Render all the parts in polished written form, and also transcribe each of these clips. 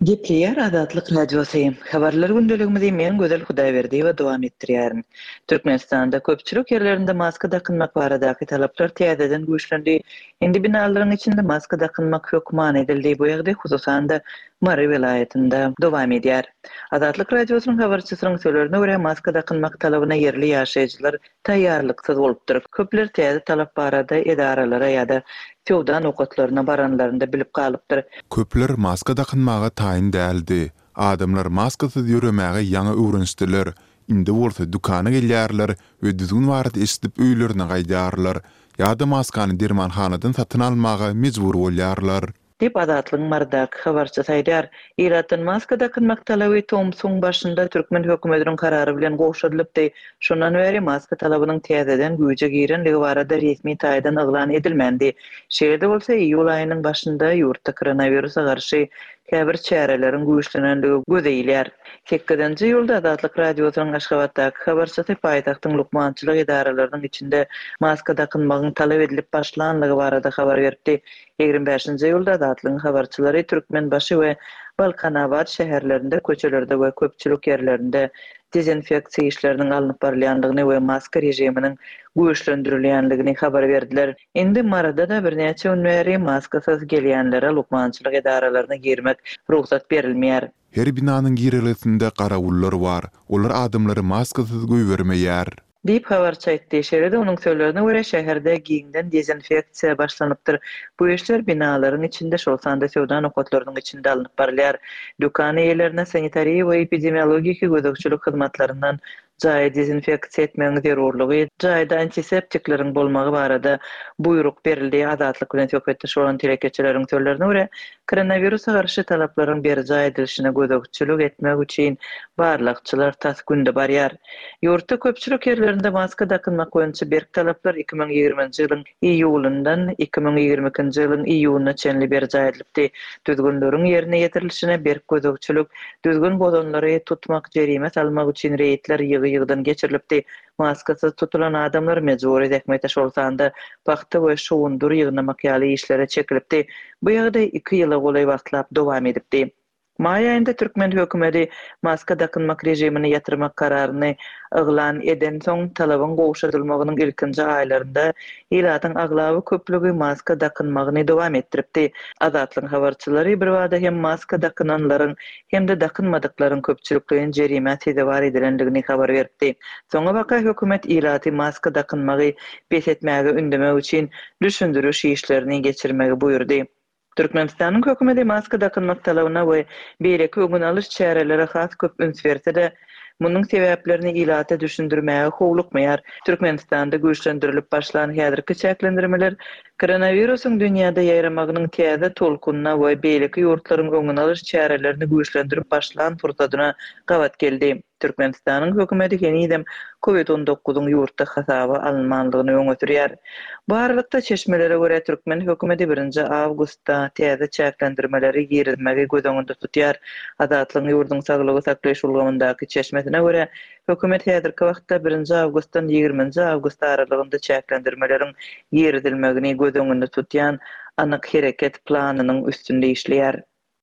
Gepleyer Azatlyk Radiosu. Habarlar gündeligimizi men gözel Hudaýberdi we dowam etdirýärin. Türkmenistanda köpçülik ýerlerinde maska dakynmak baradaky talaplar täzeden güýçlendi. Indi binalaryň içinde maska dakynmak hökman edildi. Bu ýagdaý hususan da Mary vilayetinde dowam edýär. Azatlyk Radiosynyň habarçysynyň sözlerine görä maska dakynmak talabyna yerli ýaşaýjylar taýýarlyksyz bolupdyr. Köpler täze talap barada edaralara ýa-da Tewdan okatlaryna baranlarynda bilip galypdyr. Köpler maska dakynmaga taýin däldi. Adamlar maskasyz ýöremäge ýaňy öwrenişdiler. Indi bolsa dukana gelýärler we düzgün wagt esdip öýlerine gaýdarlar. Ýa-da maskany dermanhanadan satyn almaga mejbur bolýarlar. Dip Azatlyň mardak habarçysy aýdýar. Iratyn maska dakynmak talaby Tomsun başynda Türkmen hökümetiniň karary bilen goşurylypdy. Şondan beri maska talabynyň täzeden güýje girenligi barada resmi taýdan eglan edilmendi. Şeýle bolsa iýul aýynyň başynda ýurtda koronawirusa garşy käbir çäreleriň güýçlenenligi gözeýilýär. 8-nji ýylda Azatlyk Radiosynyň Aşgabatdaky habarçysy paýtagtyň lukmançylyk edaralarynyň içinde maska dakynmagyň talap edilip başlanlygy barada habar berdi. 25-nji ýylda Azatlyň habarçylary Türkmenbaşy we Balkanabad şäherlerinde, köçelerde we köpçülik ýerlerinde dezinfeksiýa işleriniň alınıp barylýanlygyny we maska rejiminiň güýçlendirilýänligini habar berdiler. Indi marada da birnäçe gün bäri maskasyz gelýänlere lukmançylyk edaralaryna girmek ruhsat berilmeýär. Her binanyň gireletinde garawullar bar. Olar adamlary maskasyz goýbermeýär. Dip habarçy aýtdy. Şeýle onuň sözlerine görä şäherde giňden dezinfeksiýa başlanypdyr. Bu işler binalaryň içinde şolsanda Tewdan okatlarynyň içinde alınıp barylýar. Dukan eýlerine sanitariýa we epidemiologik gözegçilik hyzmatlaryndan jaý dezinfeksiýa etmegiň zerurlygy, jaýda antiseptikleriň bolmagy barada buyruk berildi. Azatlyk bilen söhbetde şolan telekeçileriň sözlerine görä koronawirusa garşy talaplaryň beri jaý edilişine gözegçilik etmek üçin barlykçylar tas günde barýar. Ýurtda köpçülik ýerlerinde maska dakynmak boýunça berk talaplar 2020-nji ýylyň iýulundan 2022-nji ýylyň iýulyna çenli beri jaý edilipdi. Düzgünleriň ýerine ýetirilişine berk gözegçilik, düzgün bolanlary tutmak, jerime salmak üçin reýtler ýygy-ýygydan geçirilipdi. Maskasyz tutulan adamlar mejburi dekmete şolsanda wagty we şowundur ýygnamak ýaly işlere çekilipdi. Bu ýagdaý 2 ýyla golay wagtlap dowam edipdi. May aýynda Türkmen hökümeti maska dakynmak rejimini ýatyrmak kararyny eglan eden soň talabyň goşdurylmagynyň ilkinji aýlarynda ýylatyň aglaby köplügi maska dakynmagyny dowam etdiripdi. Azatlyň habarçylary bir wada hem maska dakynanlaryň hem-de dakynmadyklaryň köpçülikligiň jerime tedewar edilendigini habar berdi. Soňa baka hökümet ýylaty maska dakynmagy besetmäge ündemek üçin düşündürüş işlerini geçirmegi buyurdy. Türkmenistanyň hökümeti maska dakynmak talabyna we beýleki öňüň alyş çäreleri has köp üns berse-de, munyň sebäplerini ýylata düşündirmäge howlukmaýar. Türkmenistanda güýçlendirilip başlanan häzirki çäklendirmeler koronawirusyň dünýäde ýaýramagynyň täze tolkununa we beýleki ýurtlaryň öňüň alyş çärelerini güýçlendirip başlanan fursatyna gawat geldi. Türkmenistanyň hökümeti henidem COVID-19 ýurtda hasaba alınmanlygyny öňe sürýär. Barlykda çeşmelere görä Türkmen hökümeti 1-nji awgustda täze çäklendirmeleri girizmegi göz öňünde tutýar. Azatlyň ýurdun saglygy saklaýyş ulgamyndaky çeşmesine görä hökümet häzirki wagtda 1-nji awgustdan 20-nji awgust aralygynda çäklendirmeleriň girizilmegini göz öňünde tutýan anyk hereket planynyň üstünde işleýär.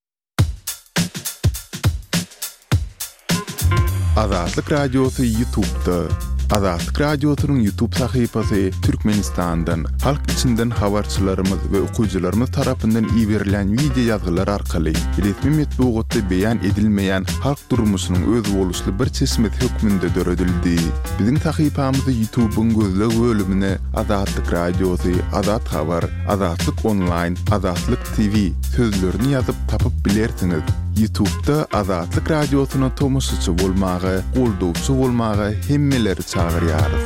Azatlyk Radiosu YouTube'da. Azatlyk Radiosynyň YouTube sahypasy Türkmenistandan, halk içinden habarçylarymyz we okuwçylarymyz tarapyndan iýerilen video ýazgylar arkaly resmi metbuatda beýan edilmeýän halk durmuşynyň öz boluşly bir çeşmet hökmünde döredildi. Biziň sahypamyzy YouTube'un gözleg bölümine Azatlyk Radiosu, Azat Habar, Azatlyk Online, Azatlyk TV sözlerini ýazyp tapyp bilersiňiz. YouTube'da Azatlyk Radiosyna tomoşçy bolmagy, goldowçy bolmagy hemmeleri çagyrýarys.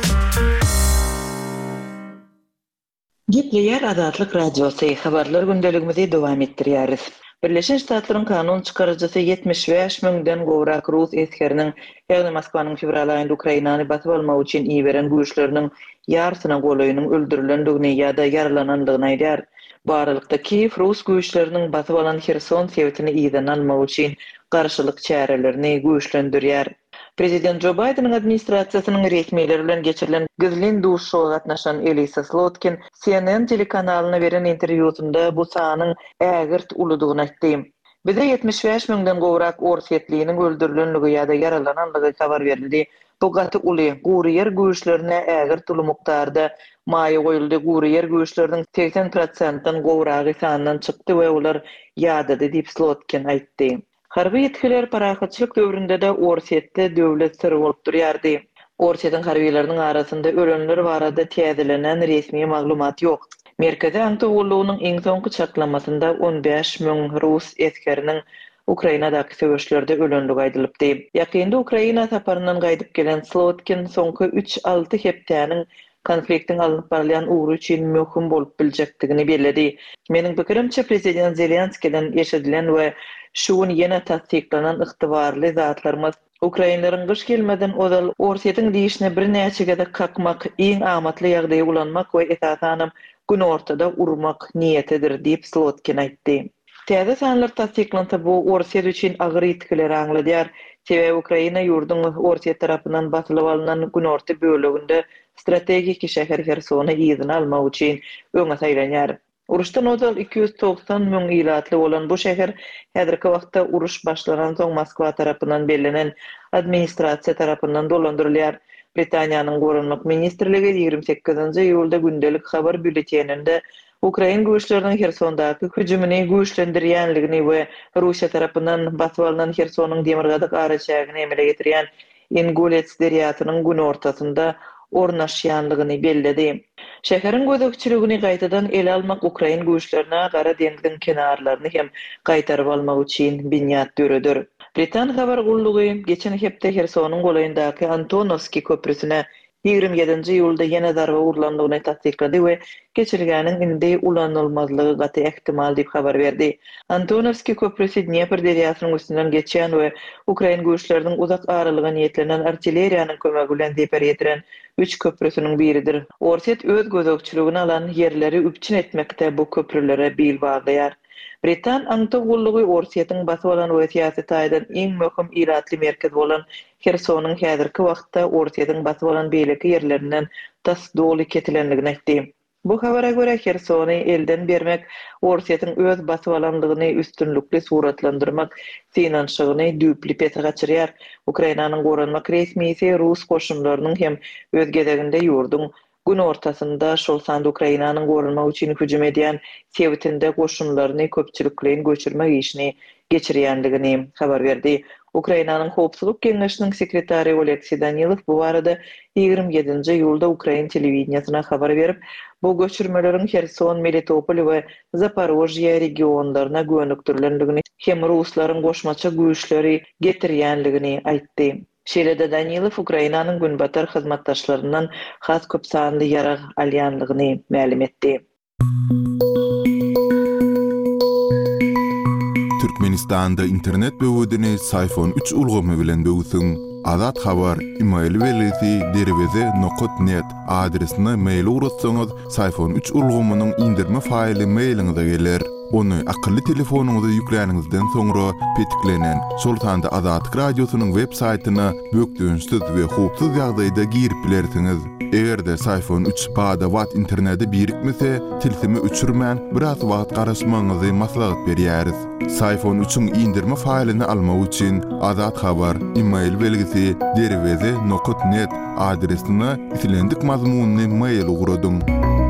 Gepleyer Azatlyk Radiosu habarlar gündeligimizi dowam etdirýäris. Birleşen Ştatlaryň kanun çykarjysy 75 000-den gowrak rus eskeriniň ýa-da Moskwanyň fevral aýynda Ukrainany batyp almak üçin iýberen güýçleriniň ýarsyna golaýynyň öldürilendigini ýa-da yaralanandygyny aýdýar. Baralykda Kiýew rus güýçleriniň batyp alan Herson sewtini ýydan almak üçin garşylyk çärelerini güýçlendirýär. Prezident Joe Biden'ın administrasiýasynyň resmiýetleri bilen geçirilen gizlin duşşowa gatnaşan Elisa Slotkin CNN telekanalyna beren interwýusunda bu sanyň ägirt uludygyny aýtdy. Bize 75 miňden gowrak orsiýetliğiniň öldürilenligi ýa-da yaralananlygy habar berildi. Bu gaty uly guryer güýçlerine ägir tulumukdarda maýy goýuldy. Guryer güýçleriniň 80%-dan gowragy sanynyň çykdy we ular ýadady diýip Slotkin aýtdy. Harby ýetkiler parahatçylyk döwründe de orsiýetde döwlet sirri bolup durýardy. Orsiýetiň harbiýleriniň arasynda ölenler barada täzelenen resmi maglumat ýok. Merkezi Antogulluğunun en soňky çaklamasynda 15 000 Rus eskeriniň Ukrainadaky söwüşlerde ölenligi aýdylypdy. Ýakynda Ukraina taparyndan gaýdyp gelen Slotkin soňky 3-6 hepdäniň konfliktiň alınıp barlayan uğru üçin möhüm bolup biljekdigini bellädi. Meniň pikirimçe prezident Zelenskiýden eşidilen we şuň ýene tasdiklanan ygtybarly zatlarymyz Ukrainalaryň gyş gelmeden ozal orsiýetiň diýişine bir näçe gede kakmak, iň amatly ýagdaýa ulanmak we esasanam gün ortada urmak niýetidir diýip Slotkin aýtdy. Täze sanlar tasdiklansa bu orsiýet üçin agyr ýetkiler aňladýar. Sebäbi Ukraina ýurduň orsiýet tarapyndan basylyp alynan gün orta böleginde strategik şäher Hersony ýygyna almak üçin öňe saýlanýar. Uruşdan ozal 290 000 ilatly bolan bu şäher häzirki wagtda uruş başlanan soň Moskwa tarapyndan bellänen administrasiýa tarapyndan dolandyrylýar. Britaniýanyň Gorunmak ministrligi 28-nji ýylda gündelik habar bülleteninde Ukraina güýçleriniň Hersondaky hüjümini güýçlendirýänligini we Russiýa tarapyndan basyp alynan Hersonyň demirgadyk araçagyny emele getirýän Ingulets deriýatynyň gün ortasynda ornaşýanlygyny belledi. Şäheriň gözegçiligini gaýtadan ele almak Ukraina güýçlerine Gara dengiziň kenarlaryny hem gaýtaryp almak üçin binýat döredir. Britan habar gullugy geçen hepde Hersonyň golayyndaky Antonovski köprüsine 27-nji ýylda ýene darba urlandygyny tasdiklady we geçirilgäniň indi ulanylmazlygy gaty ehtimal diýip habar berdi. Antonovski köprüsi Dnepr deriýasynyň üstünden geçýän we Ukraina güýçleriniň uzak aralyga niýetlenen artilleriýanyň kömegi bilen zepar ýetiren 3 köprüsiniň biridir. Orsiýet öz gözegçiligini alan ýerleri üpçün etmekde bu köprülere bil baglaýar. Britan Antogullugy orsiýetiň basyp alan we siýasat aýdan iň möhüm iratly merkez bolan Hersonyň häzirki wagtda orsiýetiň basyp alan beýleki ýerlerinden tas doly ketilenligini aýtdy. Bu habara görä Hersony elden bermek, orsiýetiň öz basyp alanlygyny üstünlükli suratlandyrmak finansygyny düpli pete gaçyrýar. Ukrainanyň Gorunmak resmiýeti Rus goşunlarynyň hem öz gezeginde ýurdun gün ortasında şol sanda Ukrainanyň gorunmak üçin hüjüm edýän Sevitinde goşunlaryny köpçülikleýin göçürmek işini geçirýänligini habar berdi. Ukrainanyň Howpsuzlyk Keňeşiniň sekretary Oleksiy Danilow bu barada 27-nji ýylda Ukraina telewizionyna habar berip, bu göçürmeleriň Herson, Melitopol we Zaporojye regionlaryna gönükdirilendigini hem Ruslaryň goşmaça güýçleri getirýänligini aýtdy. Şeýle-de Danilow Ukrainanyň günbatar hyzmatdaşlaryndan has köp sanly ýarag alýanlygyny ma'lum etdi. Türkmenistanda internet böwedini iPhone 3 ulgamy bilen böwsüň. Azat habar email welesi derweze.net adresine mail urutsaňyz iPhone 3 ulgamynyň indirme faýly mailiňize geler. Onu akıllı telefonuňyza ýüklenýäningizden soňra petiklenen Sultanda Azat Radiosynyň web saýtyna bökdüňsiz we howpsuz ýagdaýda girip bilersiňiz. Egerde iPhone 3 bada wat interneti birikmese, tilsimi öçürmän biraz wagt garaşmaňyzy maslahat berýäris. iPhone 3-üň indirme faýlyny almak üçin Azat habar email belgisi derweze.net adresine itilendik mazmunny mail ugradyň.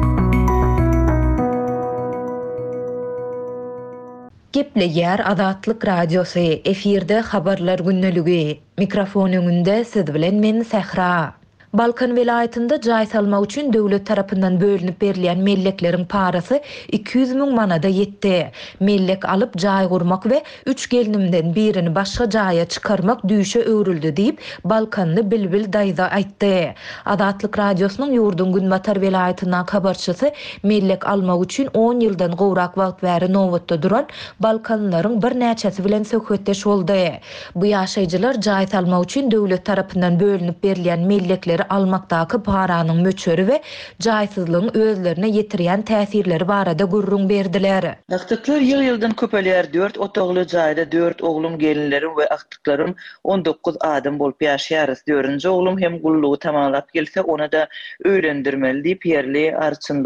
Gepleýär Azatlyk Radiosu efirde habarlar günneligi. Mikrofon öňünde siz bilen men Sehra. Balkan vilayetinde jaý salmak üçin döwlet tarapyndan bölünip berilýän mellekleriň parasy 200 000 manada ýetdi. Mellek alyp jaý gurmak we 3 gelinimden birini başga jaýa çykarmak düýşe öwrüldi diýip Balkanly Bilbil Daýza aýtdy. Azatlyk Radiosynyň ýurdun Günbatar vilayetynyň habarçysy mellek almak üçin 10 ýyldan gowrak wagt bäri nowatda duran Balkanlaryň bir näçesi bilen söhbetdeş boldy. Bu ýaşaýjylar jaý salmak üçin döwlet tarapyndan bölünip berilýän mellekleri almakdaky paranyň möçeri we jaýsyzlygyň özlerine ýetirýän täsirleri barada gurrun berdiler. Aktıklar ýyl-ýyldan köpelýär. 4 otogly jaýda 4 oglum gelinlerim we aktyklaryň 19 adam bolup ýaşaýarys. 4-nji oglum hem gullugy tamamlap gelse, ona da öýrendirmeli diýip ýerli arçyndyga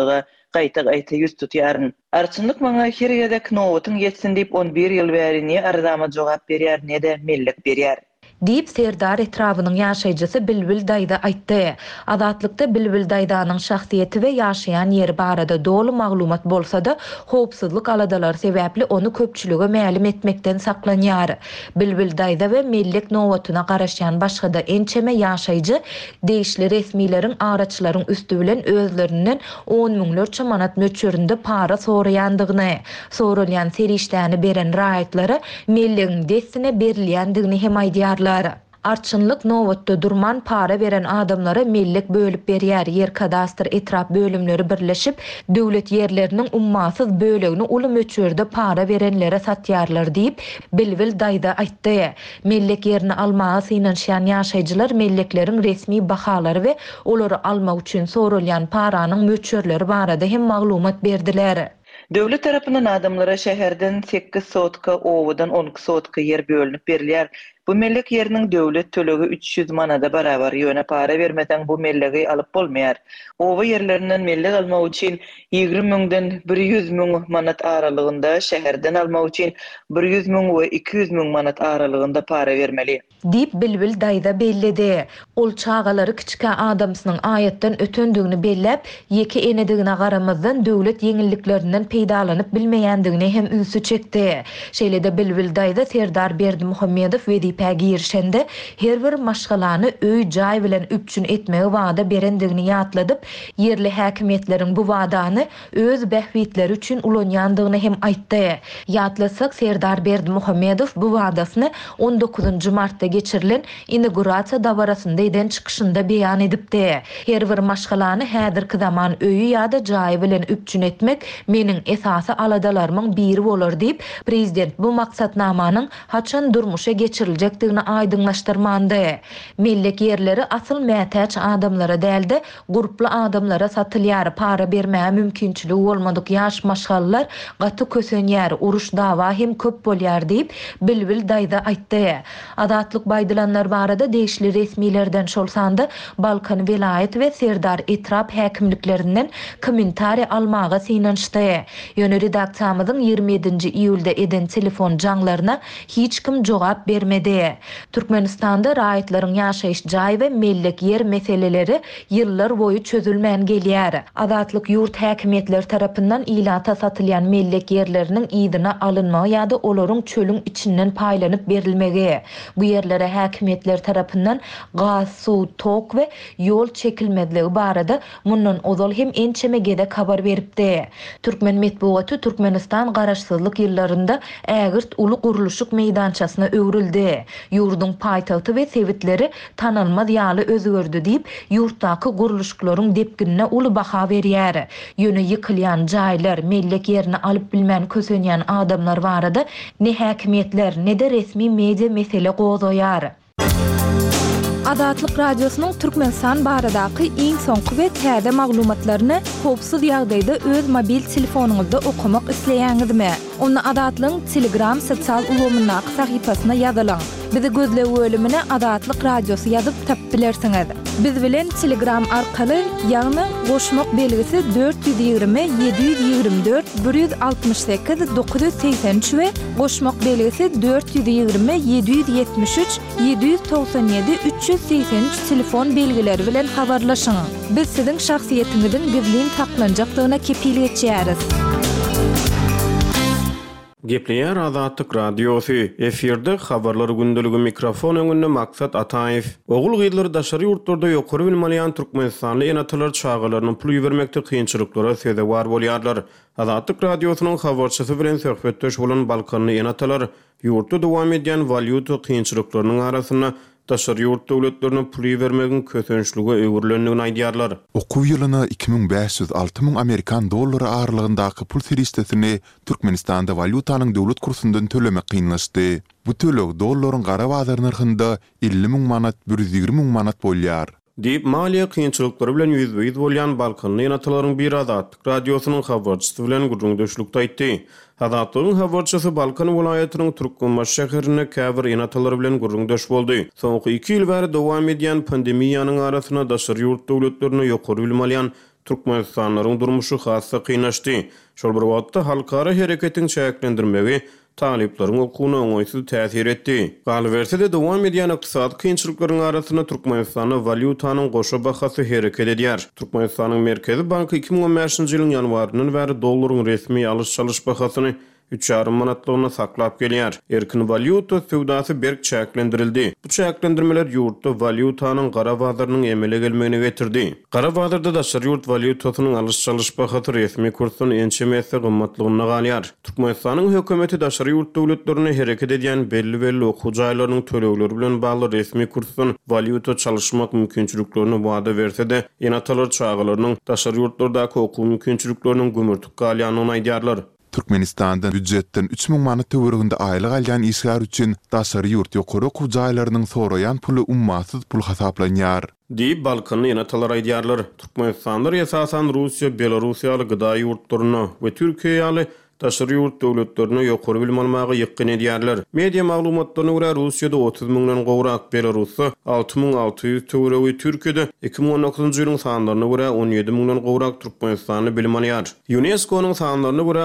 gaýta ýüz tutýaryn. Arçynlyk maňa her ýerdek nowatyň geçsin diýip 11 ýyl bäri niýe arzama jogap berýär, ne-de millik berýär. Diýip Serdar etrabynyň ýaşaýjysy Bilbil daýda aýtdy. Azatlykda Bilbil daýdanyň şahsiýeti we ýaşaýan ýeri barada dolu maglumat bolsa-da, howpsuzlyk aladalary sebäpli onu köpçülige mälim etmekden saklanýar. Bilbil daýda we millik nowatyna garaşan başga da ençeme ýaşaýjy deýişli resmiýlerin araçlaryň üstü bilen özlerinden 10 miňlerçe manat möçürinde para soraýandygyny, sorulýan serişdäni beren raýatlary milliň destine berilýändigini hem aýdýarlar. Arçynlyk nowatda durman para beren adamlara millik bölüp berýär. Yer kadastr etrap bölümleri birleşip döwlet yerleriniň ummasyz bölegini uly möçürde para berenlere satýarlar diýip Bilbil daýda aýtdy. Millik yerini almagy synanşan ýaşaýjylar millikleriň resmi bahalary we olary almak üçin sorulýan paranyň möçürleri barada hem maglumat berdiler. Döwlet tarapyndan adamlara şäherden 8 sotka, owadan 12 sotka yer bölünip berilýär. Bu millik yeriniň döwlet tölegi 300 manada barabar ýöne para bermeden bu milligi alyp bolmaýar. Owa yerlerinden millik almak üçin 20 miňden 100 miň manat aralygynda, şäherden almak üçin 100 miň we 200 miň manat aralygynda para bermeli. Diýip Bilbil daýda bellidi. Ol çağalary kiçike adamsynyň aýatdan ötendigini belläp, ýeki enedigine garamazdan döwlet ýeňilliklerinden peýdalanyp bilmeýändigini hem ünsü çekdi. Şeýle-de Bilbil daýda Serdar Berdimuhammedow wezipäge girişende her bir maşgalany öý jaý bilen üpçün etmegi wada berendigini ýatladyp, yerli häkimetleriň bu wadany öz bähwitleri üçin ulanýandygyny hem aýtdy. Ýatlasak Serdar Berdimuhammedow bu wadasyny 19 martda geçirilen inaugurasiya dawarasynda eden çykyşynda beýan edipdi. Her bir maşgalany häzirki zaman öýü ýa-da jaý bilen üpçün etmek meniň esasy aladalarynyň biri bolar diýip prezident bu maksatnamanyň haçan durmuşa geçiriljekdigini aýdyňlaşdyrmandy. Millik yerleri asyl mätäç adamlara däldi, gruply adamlara satylýar, para bermäge mümkinçiligi bolmadyk ýaş maşgallar gaty kösenýär, uruş dawa hem köp bolýar diýip Bilbil daýda aýtdy. Adatlyk baýdylanlar barada deýişli resmiýlerden şolsanda Balkan vilayet we Serdar etrap häkimliklerinden kommentari almaga synanşdy. Ýöne redaksiyamyzyň 27-nji iýulda eden telefon jaňlaryna hiç kim jogap bermedi. Türkmenistanda raýatlaryň ýaşaýyş jaý we millik yer meseleleri ýyllar boyu çözülmän gelýär. Adatlyk ýurt häkimetleri tarapyndan ilata satylýan millik yerleriniň ýydyna alynmagy ýa-da olaryň çölüň içinden paýlanyp berilmegi. Bu yerlere häkimetler tarapyndan gaz, suw, tok we ýol çekilmedligi barada mundan ozal hem ençemegede habar beripdi. Türkmen medeniýeti Türkmenistan garaşsyzlyk ýyllarynda ägirt uly guruluşyk meýdançasyna öwrildi. Ýurdun paýtagty we sewitleri tanalmaz ýaly özgördi diýip ýurtdaky guruluşlaryň depginine uly baha berýär. Ýöne ýykylýan jaýlar, millik yerini alyp bilmän kösenýän adamlar barada ne häkimetler ne de resmi media mesele gozaýar. Adatlyk radiosynyň Türkmenistan baradaky iň soňky we täze maglumatlaryny howpsuz ýagdaýda öz mobil telefonuňyzda okumak isleýäňizmi? Onu Adatlyň Telegram sosial ulgamynyň sahypasyna ýazylaň. Bizi gözle bölümine Adatlyk Radiosu ýazyp tapyp bilersiňiz. Biz bilen Telegram arkaly ýagny goşmak belgisi 420 724 168 983 we goşmak belgisi 420 773 797 383 telefon belgileri bilen habarlaşyň. Biz siziň şahsiýetiňizin gizlin saklanjakdygyna kepil etýäris. Gepleýär Azatlyk Radiosu. Efirde habarlar gündeligi mikrofon öňünde Maksat Ataýew. Ogul gyýdylar daşary ýurtlarda ýokary bilim alýan türkmenistanly enatylar çağalaryny pul ýermekde kynçylyklara söze bar bolýarlar. Azatlyk Radiosynyň habarçysy bilen söhbetdeş bolan Balkanly enatylar ýurtda dowam edýän valyuta kynçylyklarynyň arasyna daşary ýurt döwletlerine pul bermegin kösençligi öwürlendigini aýdýarlar. Okuw ýylyna 2500-6000 Amerikan dollary aralygyndaky pul serişdesini Türkmenistanda valyutanyň döwlet kursundan tölemek kynlaşdy. Bu töleg dollaryň gara bazar narhynda 50.000 manat 120.000 manat bolýar. Diýip maliýe kynçylyklary bilen ýüzbeýiz bolýan Balkanly enatylaryň bir Azatlyk Radiosynyň habarçysy bilen gurrundaşlykda aýtdy. Azatlygyň habarçysy Balkan vilayatynyň Türkmenbaş şäherine käbir enatylary bilen gurrundaş boldy. Soňky 2 ýyl bäri dowam edýän pandemiýanyň arasyna daşary ýurt döwletlerine ýokary bilim alýan Türkmenistanlaryň durmuşy hassa kıynaşdy. Şol bir wagtda halkara hereketiň çäklendirmegi taliplerin okuwyna oňaýsyz täsir etdi. Galberse de dowam edýän ykdysady kynçylyklaryň arasyna Türkmenistanyň valyutanyň goşa bahasy hereket edýär. Türkmenistanyň Merkezi Banky 2015-nji ýylyň ýanwaryndan bäri dollaryň resmi alış-çalış bahasyny 3,5 manatlygyna saklap gelýär. Erkin valyuta sowdasy berk çäklendirildi. Bu çäklendirmeler ýurtda valyutanyň gara bazarynyň emele gelmegine getirdi. Gara bazarda da ýurt valyutasynyň alış-çalış bahasy resmi kursyny ençemesi gymmatlygyna galýar. Türkmenistanyň hökümeti daşary ýurt döwletlerine hereket edýän belli okuw jaýlarynyň tölegleri bilen bagly resmi kursyň valyuta çalyşmak mümkinçiliklerini wada berse de, enatalar çağalarynyň daşary ýurtlardaky okuw mümkinçilikleriniň gümürtük galýanyny aýdýarlar. Türkmenistan'dan büdjetden 3000 manat töwerегinde aýlyk alýan işgär üçin daşary ýurt ýokary okuw jaýlarynyň soraýan puly ummasyz pul hasaplanýar. Diýip Balkanyň enatalar aýdýarlar. Türkmenistanlar esasan Russiýa, Belarusiýaly gyda ýurtlaryna we Türkiýaly daşary ýurt döwletlerine ýokary bilim almagy ýykyn edýärler. Media maglumatlaryna görä Russiýada 30 000-dan gowrak, Belarusda 6600 töweregi, Türkiýede 2019-njy ýylyň sanlaryna görä 17 000-dan gowrak Türkmenistanyny bilim alýar. UNESCO-nyň sanlaryna görä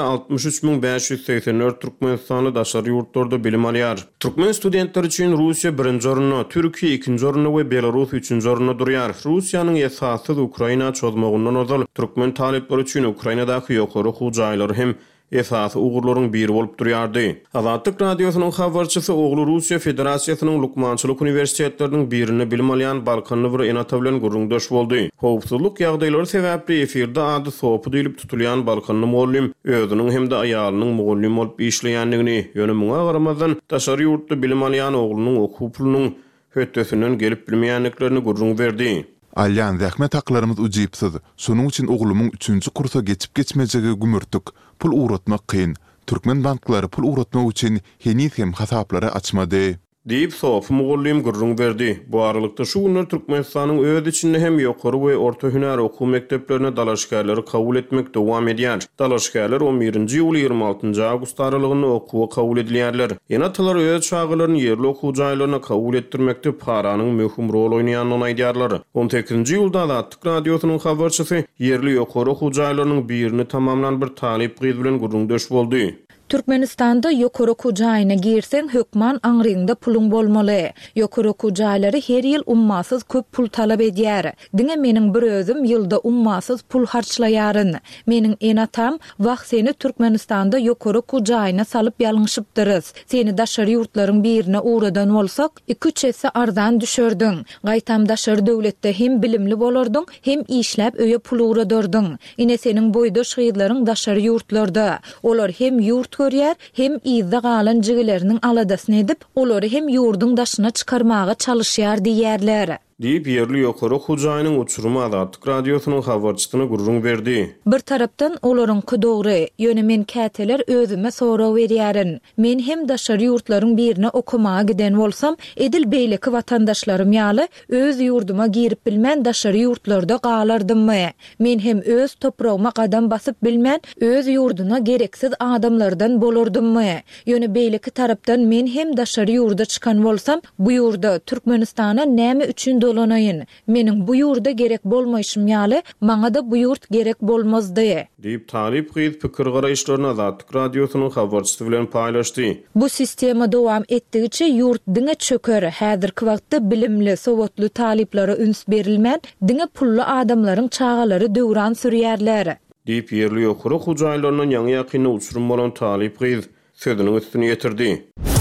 63584 Türkmenistanly daşary ýurtlarda bilim alýar. Türkmen studentleri üçin Russiýa 1-nji orunda, Türkiýe 2-nji orunda we Belarus 3-nji orunda durýar. Russiýanyň esasy Ukraina çözmegininden ozal türkmen talipleri üçin Ukrainadaky ýokary okuw jaýlary hem esasy ugurlaryň biri bolup durýardy. Azatlyk radiosynyň habarçysy ogly Russiýa Federasiýasynyň Lukmançylyk uniwersitetleriniň birine bilim alýan Balkanly bir enata bilen gurrundaş boldy. Howpsuzlyk ýagdaýlary sebäpli efirde ady sopu diýilip tutulýan Balkanly muallim özüniň hem de aýalynyň muallim bolup işleýänligini, ýöne muňa garamazdan daşary ýurtda bilim alýan oglunyň okuw pulunyň hötdesinden gelip bilmeýänliklerini gurrun berdi. Alyan zähmet haklarymyz ujypsyz. Şonuň üçin oglumyň 3-nji kursa geçip geçmejegi gümürtük, pul uratmak kyn. Türkmen banklary pul uratmak üçin henis hem hasaplary açmady. Diýip sof mugallim gurrun berdi. Bu aralykda şu günler Türkmenistanyň öz içinde hem ýokary we orta hünär okuw mekdeplerine dalaşgärleri kabul etmek dowam edýär. Dalaşgärler 11-nji ýyly 26-njy awgust aralygyny okuwa kabul edilýärler. Enatalar öz çağalaryny ýerli okuw jaýlaryna kabul etdirmekde paranyň möhüm rol oýnaýanyny aýdýarlar. 18-nji ýylda Azatlyk radiosynyň habarçysy ýerli ýokary okuw jaýlarynyň birini tamamlan bir talip gyz bilen gurrundaş boldy. Türkmenistanda ýokary okuw jaýyna girseň hökman aňryňda pulun bolmaly. Ýokary okuw jaýlary her ýyl ummasyz köp pul talap edýär. Diňe meniň bir özüm ýylda ummasyz pul harçlaýaryn. Meniň enatam wagt seni Türkmenistanda ýokary okuw jaýyna salyp ýalňyşypdyrys. Seni daşary ýurtlaryň birine uradan bolsak 2-3 esse arzan düşerdiň. Gaýtam daşary döwletde hem bilimli bolardyň, hem işläp öýe pul uradardyň. Ine seniň boýdaş gyzlaryň daşary ýurtlarda. Olar hem ýurt görýär, hem izde galan jigileriniň aladasyny edip, olary hem ýurduň daşyna çykarmaga çalışýar diýerler. Diýip ýerli ýokary okuw jaýynyň uçurumy Azatlyk radiosynyň habarçysyna gurrun berdi. Bir tarapdan olaryňky dogry, ýöne men käteler özüme sorag berýärin. Men hem daşary ýurtlaryň birine okumaga giden bolsam, edil beýleki watandaşlarym ýaly öz ýurduma girip bilmän daşary ýurtlarda galardymmy? Men hem öz toprağıma qadam basyp bilmän öz ýurduna gereksiz adamlardan bolardymmy? Ýöne beýleki tarapdan men hem daşary ýurda çykan bolsam, bu ýurda Türkmenistana näme üçin dolanayın. Meniň bu ýurda gerek bolmaýşym ýaly, maňa da bu ýurt gerek bolmazdy. Diýip talip gyz pikir garaýşlaryny Azatlyk radiosynyň habarçysy bilen paýlaşdy. Bu sistema dowam etdigiçe ýurt diňe çöker. Häzirki wagtda bilimli, sowatly taliplara üns berilmän, diňe pully adamlaryň çağalary döwran sürýärler. Diýip ýerli ýokary okuw jaýlarynyň ýaňy ýakyny uçurum bolan talip gyz sözüniň üstüne ýetirdi.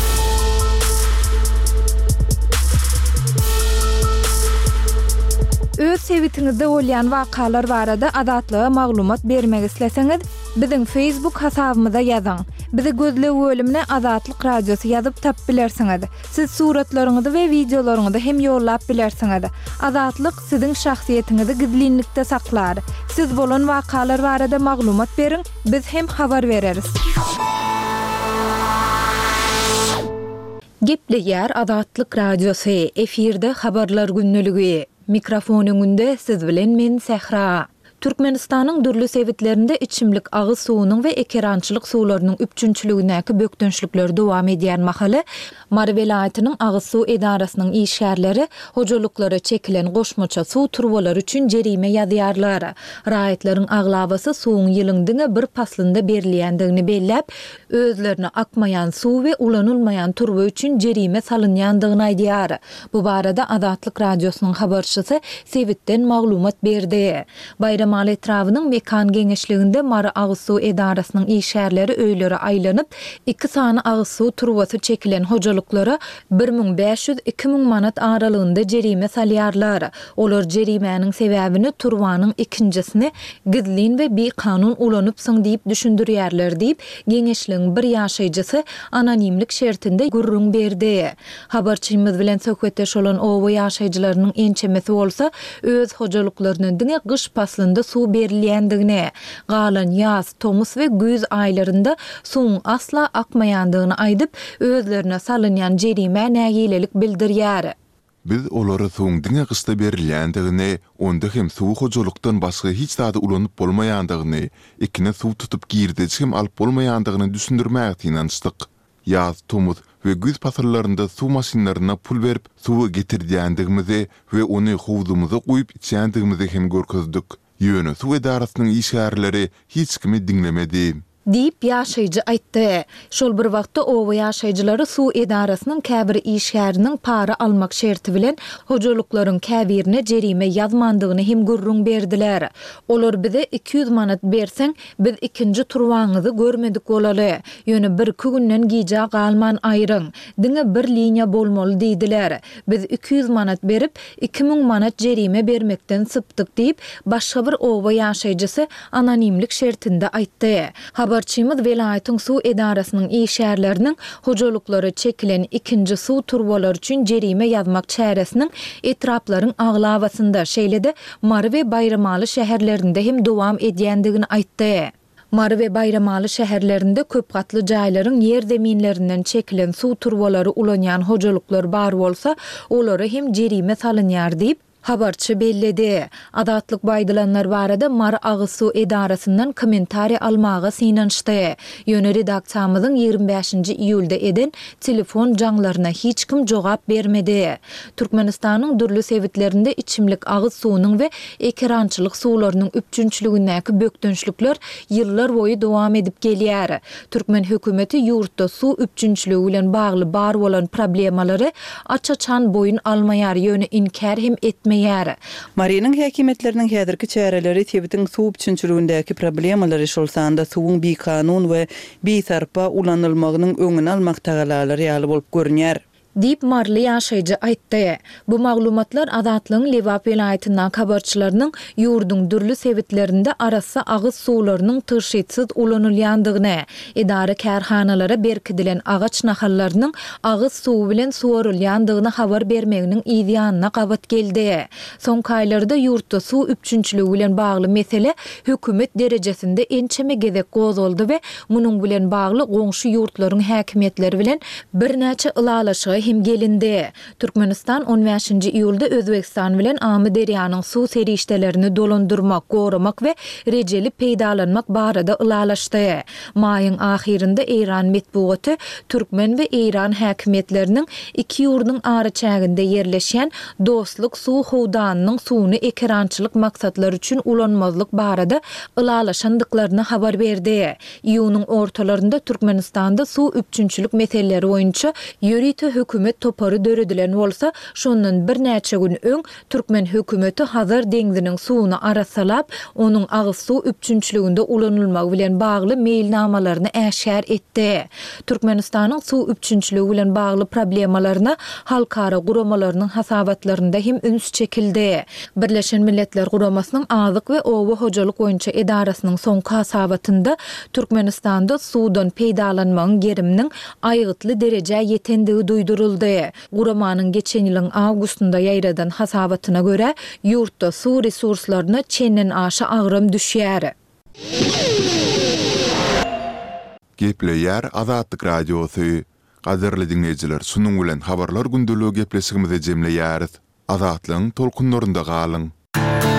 Öz sevitiňizde bolýan wakalar barada azatlyga maglumat bermek isleseňiz, biziň Facebook hasabymyza ýazyň. Bizi gözle bölümine Azatlyk Radiosy ýazyp tap bilersiňiz. Siz suratlaryňyzy we videolaryňyzy hem ýollap bilersiňiz. Azatlyk siziň şahsiýetiniňizi gizlinlikde saklar. Siz bolan wakalar barada maglumat beriň, biz hem habar bereriz. Gepleýär Azatlyk Radiosy, efirde habarlar günnüligi. Mikrofon öňünde siz bilen men Sehra. Türkmenistanyň dürli sebitlerinde içimlik agyz suwunyň we ekerançylyk suwlarynyň üpçünçülügindäki bökdönçlükler dowam edýän mahaly Mary welaýatynyň agyz suw edarasynyň işgärleri hojalyklara çekilen goşmaça suw turbalary üçin jerime ýazýarlar. Raýatlaryň aglabasy suwuň ýylyňdyňa bir paslynda berilýändigini belläp, özlerine akmayan suw we ulanylmayan turba üçin jerime salynýandygyny aýdýar. Bu barada Azatlyk radiosynyň habarçysy sebitden maglumat berdi. Bayram etrawynyň mekan geňeşliginde Mary agyz suw edarasynyň işgärleri öýlere aýlanyp, 2 sany agyz suw turbasy çekilen hojalyklara 1500-2000 manat aralygynda jerime salýarlar. Olar jerimäniň sebäbini turbanyň ikinjisini gizlin we bir kanun ulanypsyň diýip düşündirýärler diýip geňeşligiň bir ýaşaýjysy anonimlik şertinde gurrun berdi. Habarçymyz bilen söhbetdeş olan owa ýaşaýjylarynyň ençemesi bolsa öz hojalyklarynyň diňe gyş paslynda suw berilýändigini, galan ýaz, tomus we güz aýlarynda suwuň asla akmaýandygyny aýdyp, özlerine salynýan jerime nägilelik bildirýär. Biz olary suwuň diňe gysda berilýändigini, onda hem suw hojalykdan başga hiç zady ulanyp bolmaýandygyny, ikine suw tutup girdiç hem alyp bolmaýandygyny düşündirmäge inançdyk. Ýaz, tomuz we güz pasarlarynda suw maşinlaryna pul berip suwy getirdiýändigimizi we ony howdumuza goýup içýändigimizi hem görkezdik. Ýöne suw edarasynyň işgärleri hiç kimi diňlemedi diýip ýaşaýjy aýtdy. Şol bir wagtda owa ýaşaýjylary suw edarasynyň käbir işgäriniň para almak şerti bilen hojalyklaryň käbirine jerime ýazmandygyny hem gurrun berdiler. Olar bize 200 manat berseň, biz ikinji turwaňyzy görmedik bolaly. Ýöne bir günden giýjä galman aýryň. Diňe bir liniýa bolmaly diýdiler. Biz 200 manat berip 2000 manat jerime bermekden sypdyk diýip başga bir owa ýaşaýjysy anonimlik şertinde aýtdy. Habarçymyz welaýatyň suw edarasynyň işgärleriniň hojalyklara çekilen ikinji suw turbalary üçin jerime ýazmak çäresiniň etraplaryň aglabasynda şeýlede Mary we Bayramaly şäherlerinde hem dowam edýändigini aýtdy. Mary we Bayramaly şäherlerinde köp gatly jaýlaryň ýer zeminlerinden çekilen suw turbalary ulanýan hojalyklar bar bolsa, olary hem jerime salynýar diýip habarçy belledi. Azatlyk baýdylanlar barada Mary agyz suw edarasyndan kommentari almagy synançdy. Ýöne redaksiyamyzyň 25-nji iýulda eden telefon jaňlaryna hiç kim jogap bermedi. Türkmenistanyň dürli sebitlerinde içimlik agyz suwunyň we ekerançylyk suwlarynyň üpçünçlügindäki bökdönçlükler ýyllar boýu dowam edip gelýär. Türkmen hökümeti ýurtda suw üpçünçlügi bilen bagly bar bolan problemalary açaçan boyun almaýar ýöne inkar hem etmeýär. Marynyň häkimetleriniň häzirki çäreleri sebitiň suw üçünçülügindäki problemalary şolsanda suwuň bir kanun we bir sarpa ulanylmagynyň öňüni almak tagalary ýaly bolup görünýär. Diýip Marly ýaşaýjy aýtdy. Bu maglumatlar Azatlygyň Lewap welaýatynyň habarçylarynyň ýurduň dürli sebitlerinde arasy agyz suwlarynyň tyrşytsiz ulanylýandygyny, edara kärhanalara berkidilen agaç nahallarynyň agyz suw bilen suwarylýandygyny habar bermeginiň ýanyna gabat geldi. Soňky aýlarda ýurtda suw üpçünçlügi bilen bagly mesele hökümet derejesinde ençeme gezek gozuldy we munyň bilen bagly goňşy ýurtlaryň häkimetleri bilen birnäçe ylalaşygy hem gelindi. Türkmenistan 15-nji iýulda Özbekistan bilen Amy derýanyň suw serişdelerini dolandyrmak, goramak we rejeli peýdalanmak barada ylalaşdy. Maýyň ahirinde Eýran metbuaty Türkmen we Eýran häkimetleriniň iki ýurduň araçagynda ýerleşýän dostluk suw howdanynyň suwuny ekerançylyk maksatlary üçin ulanmazlyk barada ylalaşandyklaryny habar berdi. Iýunyň ortalarynda Türkmenistanda suw üpçünçülük meseleleri boýunça ýörite hökümet topary döredilen bolsa, şondan bir näçe gün öň Türkmen hökümeti Hazar deňziniň suwuny arasalap, onuň agyz suw üpçünçlüginde ulanylmagy bilen bagly meýilnamalaryny äşär etdi. Türkmenistanyň suw üpçünçlügi bilen bagly problemalaryna halkara guramalarynyň hasabatlarynda hem üns çekildi. Birleşen Milletler Guramasynyň azyk we owa hojalyk boýunça edarasynyň soňky hasabatynda Türkmenistanda suwdan peýdalanmagyň geriminiň aýgytly derejä ýetendigi duýduruldy. Guramanyň geçen ýylyň awgustunda ýaýradan hasabatyna görä, ýurtda suw resurslaryna çenden aşa agram düşýär. Gepleýär Azatlyk radiosy. Gaderli dinleýijiler, şunuň bilen habarlar gündüligi gepleşigimizi jemleýäris. Azatlyň tolkunlarynda galyň.